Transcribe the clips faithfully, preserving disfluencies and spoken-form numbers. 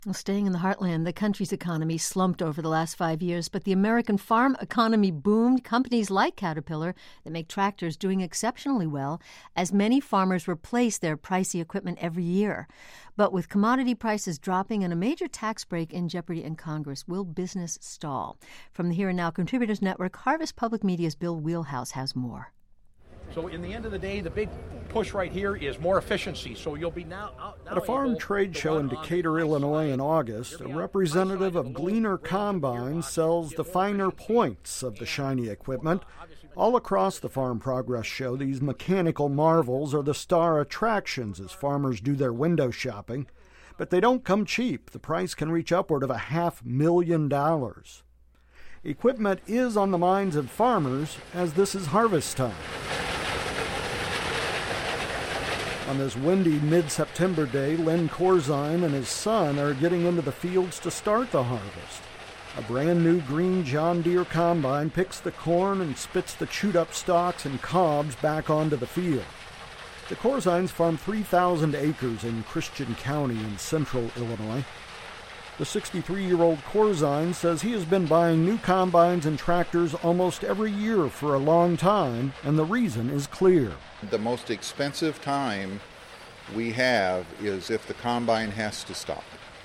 Well, staying in the heartland, the country's economy slumped over the last five years, but the American farm economy boomed. Companies like Caterpillar that make tractors doing exceptionally well, as many farmers replace their pricey equipment every year. But with commodity prices dropping and a major tax break in jeopardy in Congress, will business stall? From the Here and Now Contributors Network, Harvest Public Media's Bill Wheelhouse has more. So in the end of the day, the big push right here is more efficiency. So you'll be now... now At a farm trade show in Decatur, Illinois in August, a representative of Gleaner Combine sells the finer points of the shiny equipment. All across the Farm Progress Show, these mechanical marvels are the star attractions as farmers do their window shopping. But they don't come cheap. The price can reach upward of a half million dollars. Equipment is on the minds of farmers as this is harvest time. On this windy mid-September day, Len Corzine and his son are getting into the fields to start the harvest. A brand new green John Deere combine picks the corn and spits the chewed-up stalks and cobs back onto the field. The Corzines farm three thousand acres in Christian County in central Illinois. The sixty-three-year-old Corzine says he has been buying new combines and tractors almost every year for a long time, and the reason is clear. The most expensive time we have is if the combine has to stop.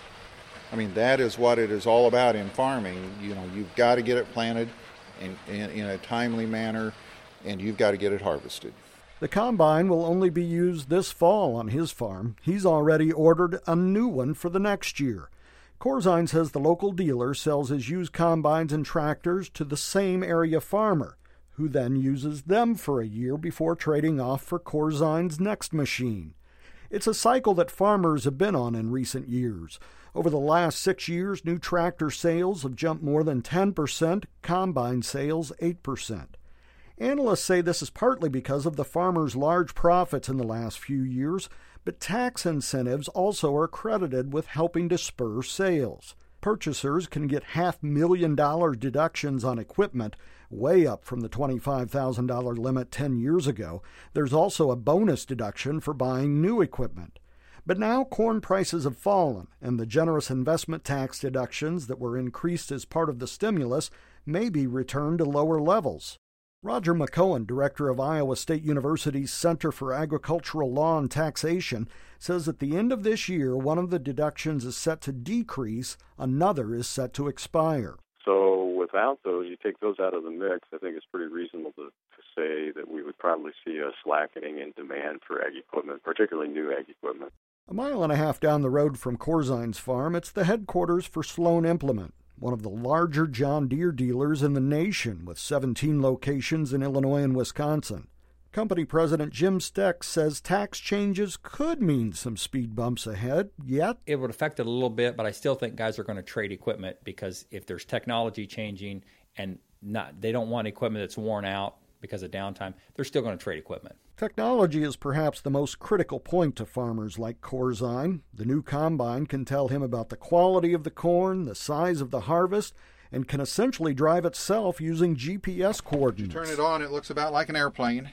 I mean, that is what it is all about in farming. You know, you've got to get it planted in, in, in a timely manner, and you've got to get it harvested. The combine will only be used this fall on his farm. He's already ordered a new one for the next year. Corzine says the local dealer sells his used combines and tractors to the same area farmer, who then uses them for a year before trading off for Corzine's next machine. It's a cycle that farmers have been on in recent years. Over the last six years, new tractor sales have jumped more than ten percent, combine sales eight percent. Analysts say this is partly because of the farmers' large profits in the last few years, but tax incentives also are credited with helping to spur sales. Purchasers can get half-million dollar deductions on equipment, way up from the twenty-five thousand dollars limit ten years ago. There's also a bonus deduction for buying new equipment. But now corn prices have fallen, and the generous investment tax deductions that were increased as part of the stimulus may be returned to lower levels. Roger McCohen, director of Iowa State University's Center for Agricultural Law and Taxation, says at the end of this year, one of the deductions is set to decrease, another is set to expire. So without those, you take those out of the mix, I think it's pretty reasonable to, to say that we would probably see a slackening in demand for ag equipment, particularly new ag equipment. A mile and a half down the road from Corzine's farm, it's the headquarters for Sloan Implement, one of the larger John Deere dealers in the nation with seventeen locations in Illinois and Wisconsin. Company President Jim Steck says tax changes could mean some speed bumps ahead, yet it would affect it a little bit, but I still think guys are going to trade equipment because if there's technology changing and not, they don't want equipment that's worn out because of downtime, they're still going to trade equipment. Technology is perhaps the most critical point to farmers like Corzine. The new combine can tell him about the quality of the corn, the size of the harvest, and can essentially drive itself using G P S coordinates. You turn it on, it looks about like an airplane.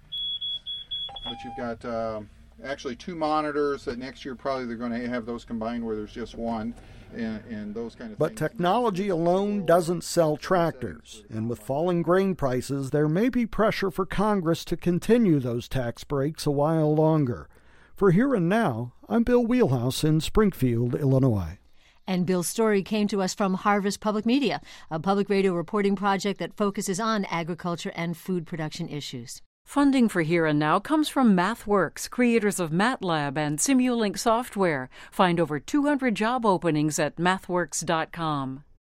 But you've got uh, actually two monitors that next year probably they're going to have those combined where there's just one. And, and those kind of but things. Technology alone doesn't sell tractors, and with falling grain prices, there may be pressure for Congress to continue those tax breaks a while longer. For Here and Now, I'm Bill Wheelhouse in Springfield, Illinois. And Bill's story came to us from Harvest Public Media, a public radio reporting project that focuses on agriculture and food production issues. Funding for Here and Now comes from MathWorks, creators of MATLAB and Simulink software. Find over two hundred job openings at mathworks dot com.